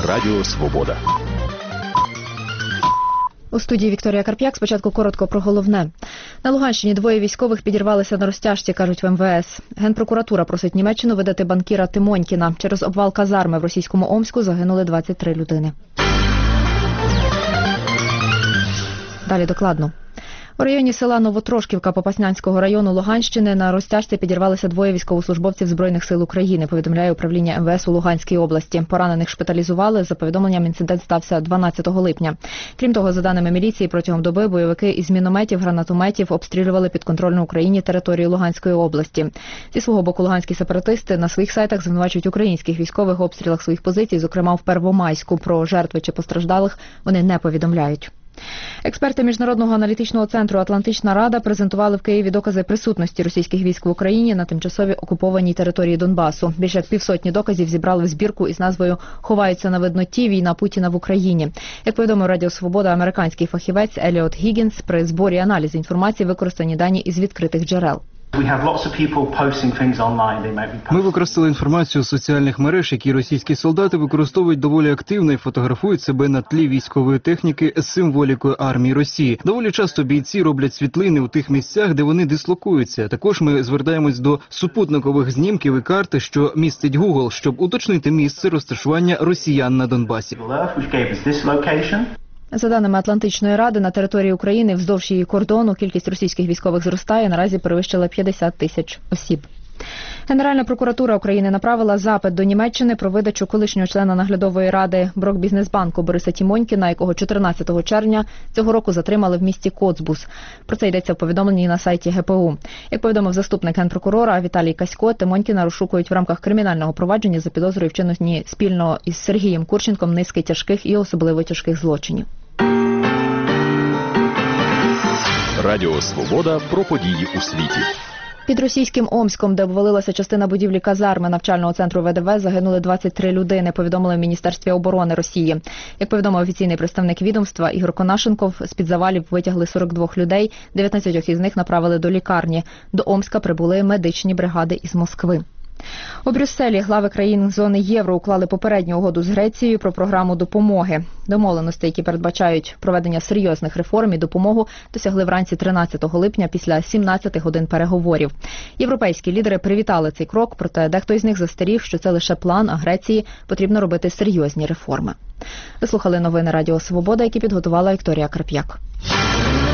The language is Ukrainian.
Радіо Свобода. У студії Вікторія Карп'як. Спочатку коротко про головне. На Луганщині двоє військових підірвалися на розтяжці, кажуть в МВС. Генпрокуратура просить Німеччину видати банкіра Тимонькіна. Через обвал казарми в російському Омську загинули 23 людини. Далі докладно. У районі села Новотрошківка Попаснянського району Луганщини на розтяжці підірвалися двоє військовослужбовців Збройних сил України, повідомляє управління МВС у Луганській області. Поранених шпиталізували. За повідомленням, інцидент стався 12 липня. Крім того, за даними міліції, протягом доби бойовики із мінометів, гранатометів обстрілювали підконтрольну Україні територію Луганської області. Зі свого боку, луганські сепаратисти на своїх сайтах звинувачують українських військових в обстрілах своїх позицій, зокрема в Первомайську. Про жертви чи постраждалих вони не повідомляють. Експерти Міжнародного аналітичного центру «Атлантична Рада» презентували в Києві докази присутності російських військ в Україні на тимчасові окупованій території Донбасу. Більше як 150 доказів зібрали в збірку із назвою «Ховаються на видноті. Війна Путіна в Україні». Як повідомив Радіо Свобода, американський фахівець Еліот Гіггінс, при зборі і аналізі інформації використані дані із відкритих джерел. Ми використали інформацію з соціальних мереж, які російські солдати використовують доволі активно і фотографують себе на тлі військової техніки з символікою армії Росії. Доволі часто бійці роблять світлини у тих місцях, де вони дислокуються. Також ми звертаємось до супутникових знімків і карти, що містить Google, щоб уточнити місце розташування росіян на Донбасі. За даними Атлантичної Ради, на території України вздовж її кордону кількість російських військових зростає, наразі перевищила 50 тисяч осіб. Генеральна прокуратура України направила запит до Німеччини про видачу колишнього члена наглядової ради Брокбізнесбанку Бориса Тімонькіна, якого 14 червня цього року затримали в місті Коцбус. Про це йдеться в повідомленні на сайті ГПУ. Як повідомив заступник генпрокурора Віталій Касько, Тимонькіна розшукують в рамках кримінального провадження за підозрою вчиненні спільно із Сергієм Курченком низки тяжких і особливо тяжких злочинів. Радіо Свобода про події у світі. Під російським Омськом, де обвалилася частина будівлі казарми навчального центру ВДВ, загинули 23 людини, повідомили в Міністерстві оборони Росії. Як повідомив офіційний представник відомства Ігор Конашенков, з-під завалів витягли 42 людей, 19 із них направили до лікарні. До Омська прибули медичні бригади із Москви. У Брюсселі глави країн зони євро уклали попередню угоду з Грецією про програму допомоги. Домовленості, які передбачають проведення серйозних реформ і допомогу, досягли вранці 13 липня після 17 годин переговорів. Європейські лідери привітали цей крок, проте дехто із них застеріг, що це лише план, а Греції потрібно робити серйозні реформи. Ви слухали новини Радіо Свобода, які підготувала Вікторія Карп'як.